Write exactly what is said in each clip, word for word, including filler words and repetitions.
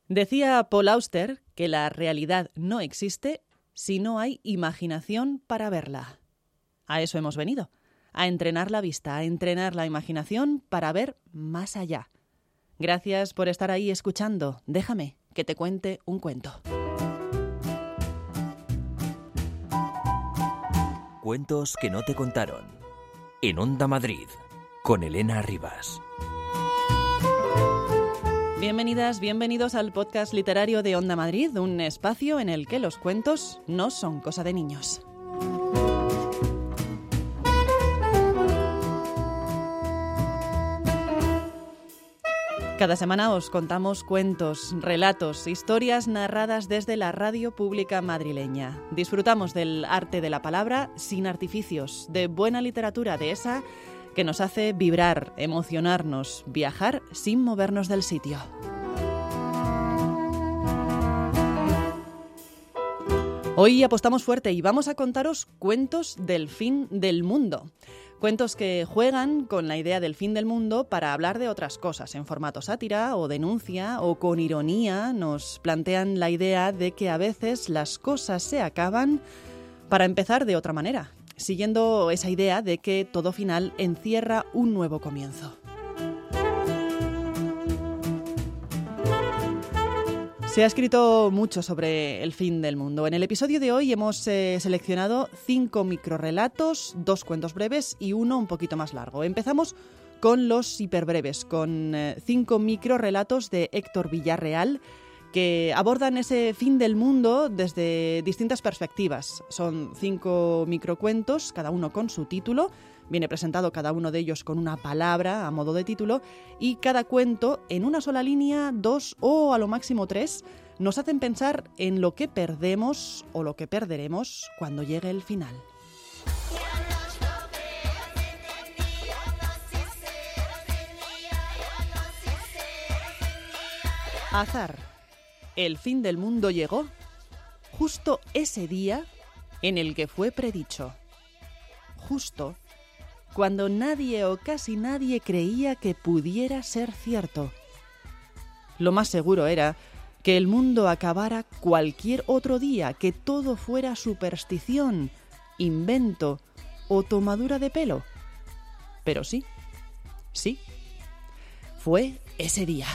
Decía Paul Auster que la realidad no existe si no hay imaginación para verla. A eso hemos venido, a entrenar la vista, a entrenar la imaginación para ver más allá. Gracias por estar ahí escuchando. Déjame que te cuente un cuento. Cuentos que no te contaron. En Onda Madrid, con Elena Rivas. Bienvenidas, bienvenidos al podcast literario de Onda Madrid, un espacio en el que los cuentos no son cosa de niños. Cada semana os contamos cuentos, relatos, historias narradas desde la radio pública madrileña. Disfrutamos del arte de la palabra sin artificios, de buena literatura, de esa que nos hace vibrar, emocionarnos, viajar sin movernos del sitio. Hoy apostamos fuerte y vamos a contaros cuentos del fin del mundo. Cuentos que juegan con la idea del fin del mundo para hablar de otras cosas, en formato sátira o denuncia o con ironía. Nos plantean la idea de que a veces las cosas se acaban para empezar de otra manera, siguiendo esa idea de que todo final encierra un nuevo comienzo. Se ha escrito mucho sobre el fin del mundo. En el episodio de hoy hemos eh, seleccionado cinco microrrelatos, dos cuentos breves y uno un poquito más largo. Empezamos con los hiperbreves, con eh, cinco microrrelatos de Héctor Villarreal, que abordan ese fin del mundo desde distintas perspectivas. Son cinco microcuentos, cada uno con su título. Viene presentado cada uno de ellos con una palabra a modo de título y cada cuento, en una sola línea, dos o a lo máximo tres, nos hacen pensar en lo que perdemos o lo que perderemos cuando llegue el final. Azar. El fin del mundo llegó justo ese día en el que fue predicho. Justo cuando nadie o casi nadie creía que pudiera ser cierto. Lo más seguro era que el mundo acabara cualquier otro día, que todo fuera superstición, invento o tomadura de pelo. Pero sí, sí, fue ese día.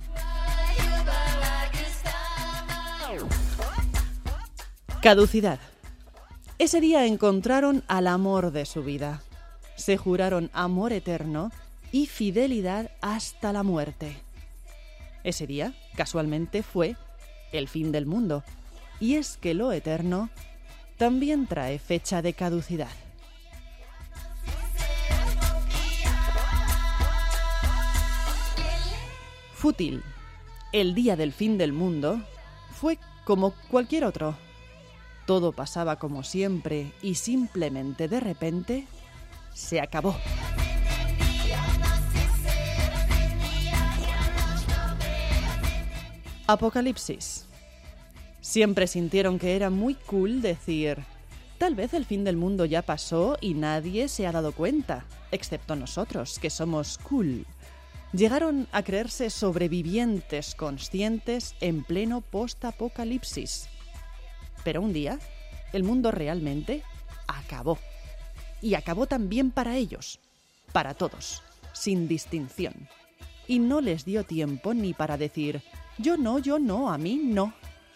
Caducidad. Ese día encontraron al amor de su vida. Se juraron amor eterno y fidelidad hasta la muerte. Ese día, casualmente, fue el fin del mundo. Y es que lo eterno también trae fecha de caducidad. Fútil. El día del fin del mundo fue como cualquier otro. Todo pasaba como siempre y simplemente de repente se acabó. Apocalipsis. Siempre sintieron que era muy cool decir: tal vez el fin del mundo ya pasó y nadie se ha dado cuenta, excepto nosotros, que somos cool. Llegaron a creerse sobrevivientes conscientes en pleno post-apocalipsis. Pero un día, el mundo realmente acabó. Y acabó también para ellos, para todos, sin distinción. Y no les dio tiempo ni para decir: yo no, yo no, a mí no.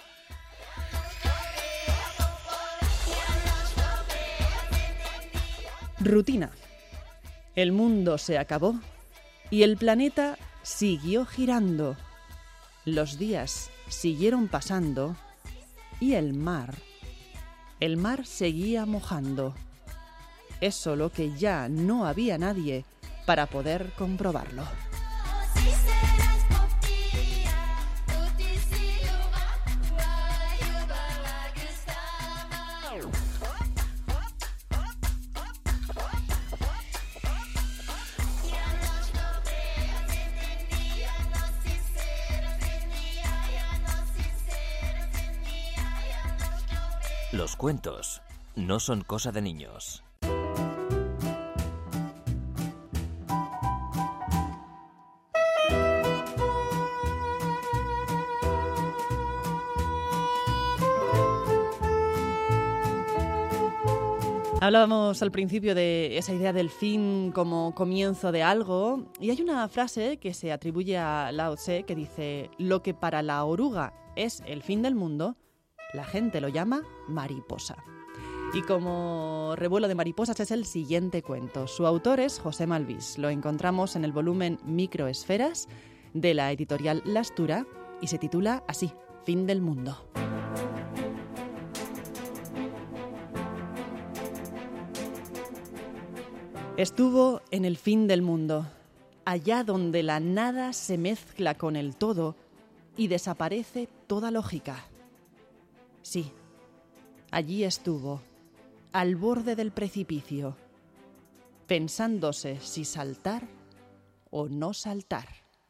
Rutina. El mundo se acabó y el planeta siguió girando. Los días siguieron pasando y el mar, el mar seguía mojando. Es solo que ya no había nadie para poder comprobarlo. Los cuentos no son cosa de niños. Hablábamos al principio de esa idea del fin como comienzo de algo, y hay una frase que se atribuye a Lao Tse que dice: lo que para la oruga es el fin del mundo, la gente lo llama mariposa. Y como revuelo de mariposas es el siguiente cuento. Su autor es José Malvís. Lo encontramos en el volumen Microesferas de la editorial Lastura y se titula así: Fin del mundo. Estuvo en el fin del mundo, allá donde la nada se mezcla con el todo y desaparece toda lógica. Sí, allí estuvo, al borde del precipicio, pensándose si saltar o no saltar.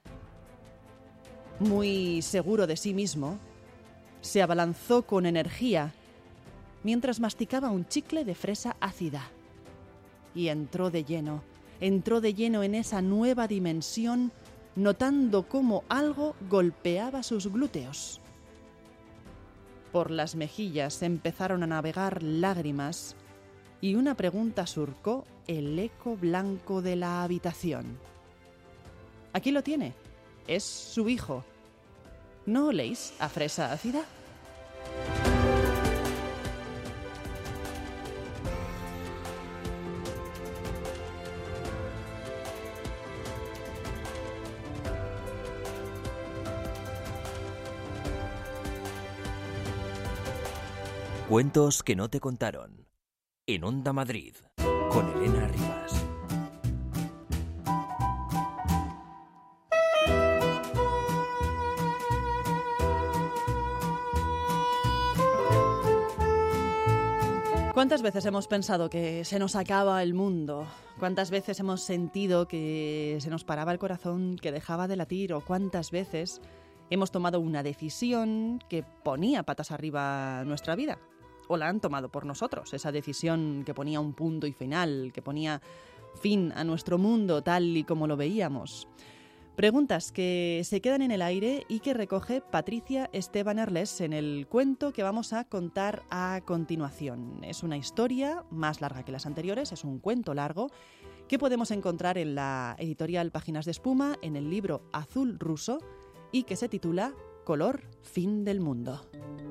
Muy seguro de sí mismo, se abalanzó con energía mientras masticaba un chicle de fresa ácida. Y entró de lleno, entró de lleno en esa nueva dimensión, notando cómo algo golpeaba sus glúteos. Por las mejillas empezaron a navegar lágrimas y una pregunta surcó el eco blanco de la habitación. Aquí lo tiene, es su hijo. ¿No oléis a fresa ácida? Cuentos que no te contaron. En Onda Madrid, con Elena Rivas. ¿Cuántas veces hemos pensado que se nos acaba el mundo? ¿Cuántas veces hemos sentido que se nos paraba el corazón, que dejaba de latir? ¿O cuántas veces hemos tomado una decisión que ponía patas arriba nuestra vida? ¿O la han tomado por nosotros? Esa decisión que ponía un punto y final, que ponía fin a nuestro mundo tal y como lo veíamos. Preguntas que se quedan en el aire y que recoge Patricia Esteban Arles en el cuento que vamos a contar a continuación. Es una historia más larga que las anteriores, es un cuento largo que podemos encontrar en la editorial Páginas de Espuma, en el libro Azul Ruso, y que se titula Color Fin del Mundo.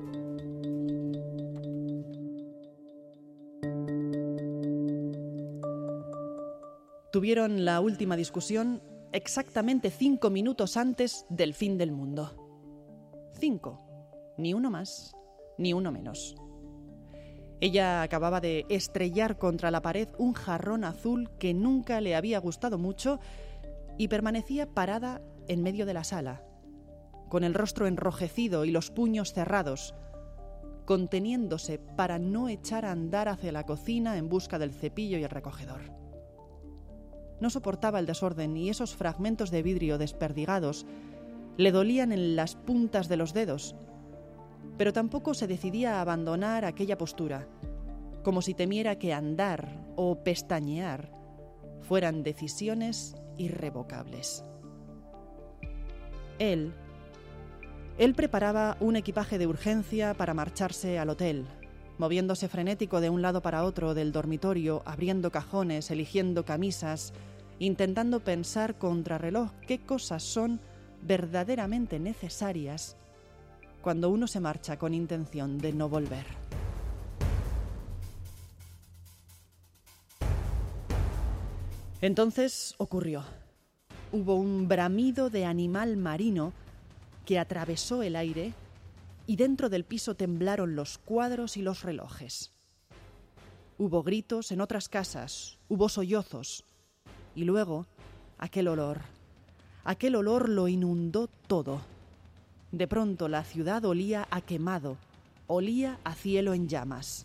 Tuvieron la última discusión exactamente cinco minutos antes del fin del mundo. Cinco. Ni uno más, ni uno menos. Ella acababa de estrellar contra la pared un jarrón azul que nunca le había gustado mucho y permanecía parada en medio de la sala, con el rostro enrojecido y los puños cerrados, conteniéndose para no echar a andar hacia la cocina en busca del cepillo y el recogedor. No soportaba el desorden y esos fragmentos de vidrio desperdigados le dolían en las puntas de los dedos, pero tampoco se decidía a abandonar aquella postura, como si temiera que andar o pestañear fueran decisiones irrevocables. Él, él preparaba un equipaje de urgencia para marcharse al hotel, moviéndose frenético de un lado para otro del dormitorio, abriendo cajones, eligiendo camisas, intentando pensar contrarreloj qué cosas son verdaderamente necesarias cuando uno se marcha con intención de no volver. Entonces ocurrió. Hubo un bramido de animal marino que atravesó el aire y dentro del piso temblaron los cuadros y los relojes. Hubo gritos en otras casas, hubo sollozos y luego aquel olor. Aquel olor lo inundó todo. De pronto la ciudad olía a quemado, olía a cielo en llamas.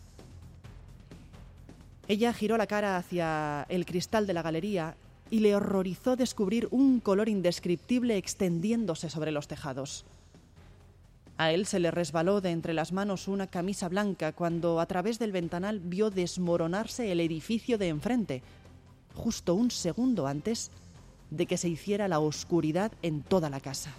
Ella giró la cara hacia el cristal de la galería y le horrorizó descubrir un color indescriptible extendiéndose sobre los tejados. A él se le resbaló de entre las manos una camisa blanca cuando a través del ventanal vio desmoronarse el edificio de enfrente, justo un segundo antes de que se hiciera la oscuridad en toda la casa.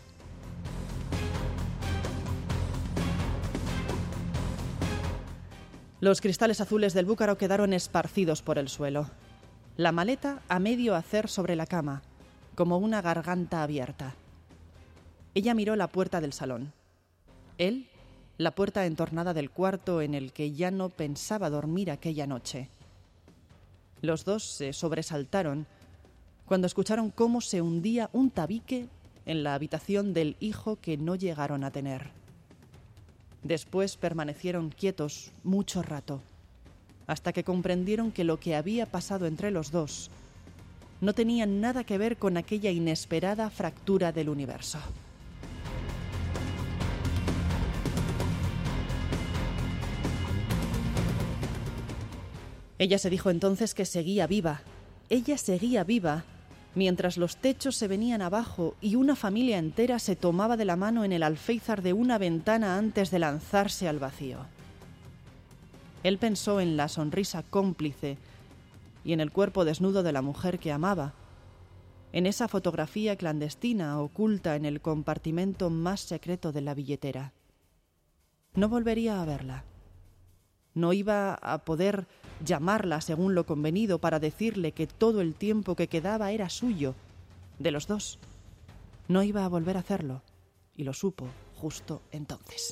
Los cristales azules del búcaro quedaron esparcidos por el suelo. La maleta a medio hacer sobre la cama, como una garganta abierta. Ella miró la puerta del salón. Él, la puerta entornada del cuarto en el que ya no pensaba dormir aquella noche. Los dos se sobresaltaron cuando escucharon cómo se hundía un tabique en la habitación del hijo que no llegaron a tener. Después permanecieron quietos mucho rato, hasta que comprendieron que lo que había pasado entre los dos no tenía nada que ver con aquella inesperada fractura del universo. Ella se dijo entonces que seguía viva. Ella seguía viva, mientras los techos se venían abajo y una familia entera se tomaba de la mano en el alféizar de una ventana antes de lanzarse al vacío. Él pensó en la sonrisa cómplice y en el cuerpo desnudo de la mujer que amaba, en esa fotografía clandestina oculta en el compartimento más secreto de la billetera. No volvería a verla. No iba a poder llamarla según lo convenido para decirle que todo el tiempo que quedaba era suyo, de los dos. No iba a volver a hacerlo, y lo supo justo entonces.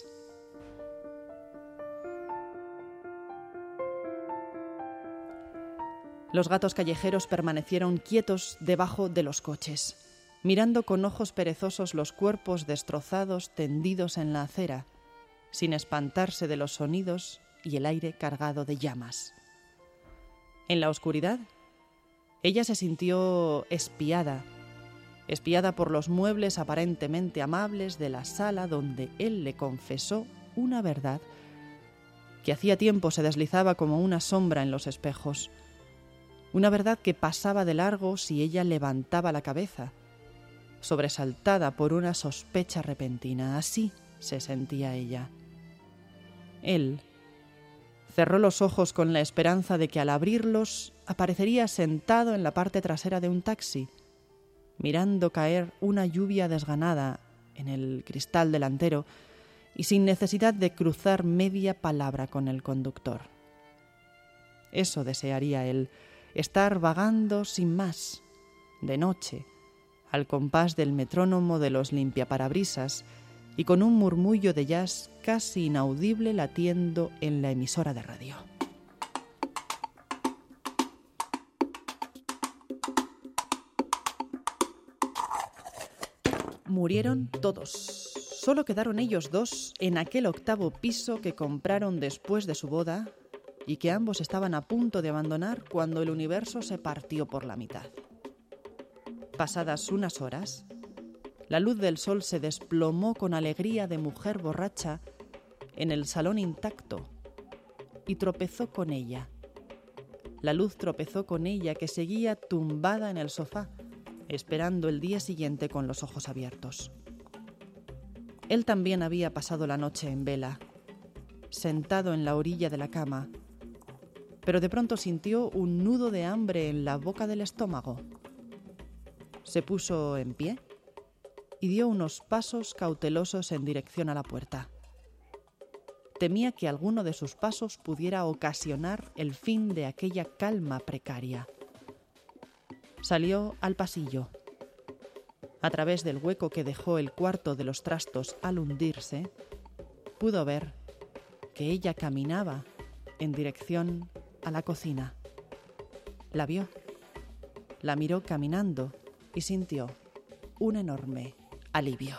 Los gatos callejeros permanecieron quietos debajo de los coches, mirando con ojos perezosos los cuerpos destrozados tendidos en la acera, sin espantarse de los sonidos y el aire cargado de llamas. En la oscuridad, ella se sintió espiada, espiada por los muebles aparentemente amables de la sala donde él le confesó una verdad que hacía tiempo se deslizaba como una sombra en los espejos, una verdad que pasaba de largo si ella levantaba la cabeza, sobresaltada por una sospecha repentina. Así se sentía ella. Él cerró los ojos con la esperanza de que al abrirlos aparecería sentado en la parte trasera de un taxi, mirando caer una lluvia desganada en el cristal delantero y sin necesidad de cruzar media palabra con el conductor. Eso desearía él, estar vagando sin más, de noche, al compás del metrónomo de los limpiaparabrisas y con un murmullo de jazz casi inaudible latiendo en la emisora de radio. Murieron todos. Solo quedaron ellos dos en aquel octavo piso que compraron después de su boda y que ambos estaban a punto de abandonar cuando el universo se partió por la mitad. Pasadas unas horas, la luz del sol se desplomó con alegría de mujer borracha en el salón intacto y tropezó con ella. La luz tropezó con ella que seguía tumbada en el sofá, esperando el día siguiente con los ojos abiertos. Él también había pasado la noche en vela, sentado en la orilla de la cama, pero de pronto sintió un nudo de hambre en la boca del estómago. Se puso en pie y dio unos pasos cautelosos en dirección a la puerta. Temía que alguno de sus pasos pudiera ocasionar el fin de aquella calma precaria. Salió al pasillo. A través del hueco que dejó el cuarto de los trastos al hundirse, pudo ver que ella caminaba en dirección a la cocina. La vio, la miró caminando y sintió un enorme alivio.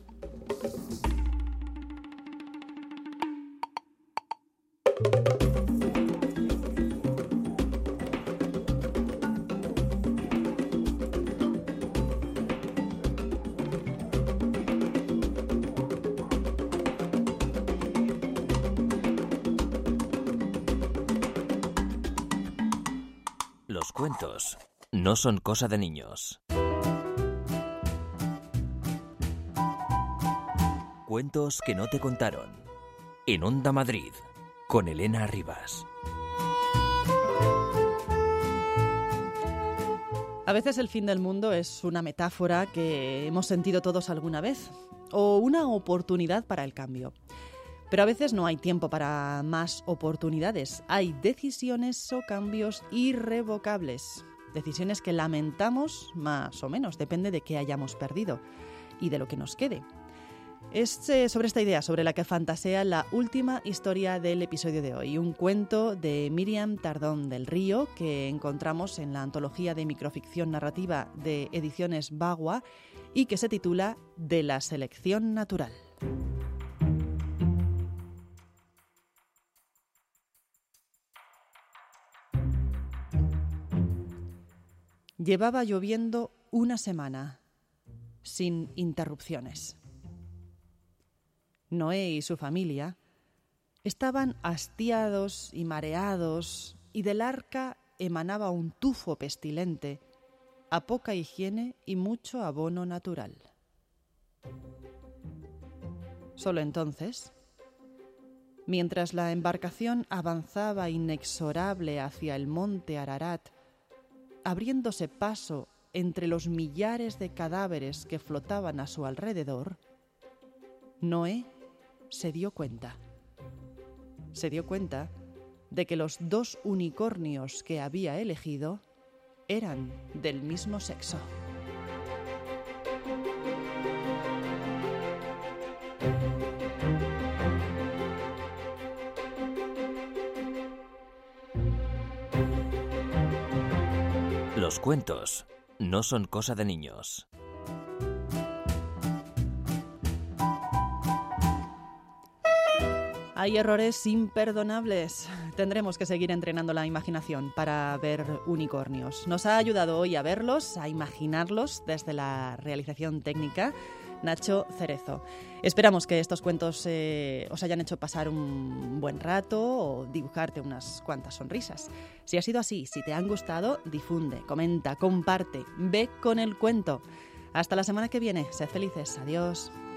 Los cuentos no son cosa de niños. Cuentos que no te contaron. En Onda Madrid, con Elena Rivas. A veces el fin del mundo es una metáfora que hemos sentido todos alguna vez, o una oportunidad para el cambio. Pero a veces no hay tiempo para más oportunidades. Hay decisiones o cambios irrevocables. Decisiones que lamentamos más o menos, depende de qué hayamos perdido y de lo que nos quede. Es eh, sobre esta idea sobre la que fantasea la última historia del episodio de hoy, un cuento de Miriam Tardón del Río que encontramos en la antología de microficción narrativa de Ediciones Bagua y que se titula De la selección natural. Llevaba lloviendo una semana, sin interrupciones. Noé y su familia estaban hastiados y mareados y del arca emanaba un tufo pestilente, a poca higiene y mucho abono natural. Solo entonces, mientras la embarcación avanzaba inexorable hacia el monte Ararat, abriéndose paso entre los millares de cadáveres que flotaban a su alrededor, Noé se dio cuenta. Se dio cuenta de que los dos unicornios que había elegido eran del mismo sexo. Los cuentos no son cosa de niños. Hay errores imperdonables. Tendremos que seguir entrenando la imaginación para ver unicornios. Nos ha ayudado hoy a verlos, a imaginarlos desde la realización técnica, Nacho Cerezo. Esperamos que estos cuentos eh, os hayan hecho pasar un buen rato o dibujarte unas cuantas sonrisas. Si ha sido así, si te han gustado, difunde, comenta, comparte, ve con el cuento. Hasta la semana que viene. Sed felices. Adiós.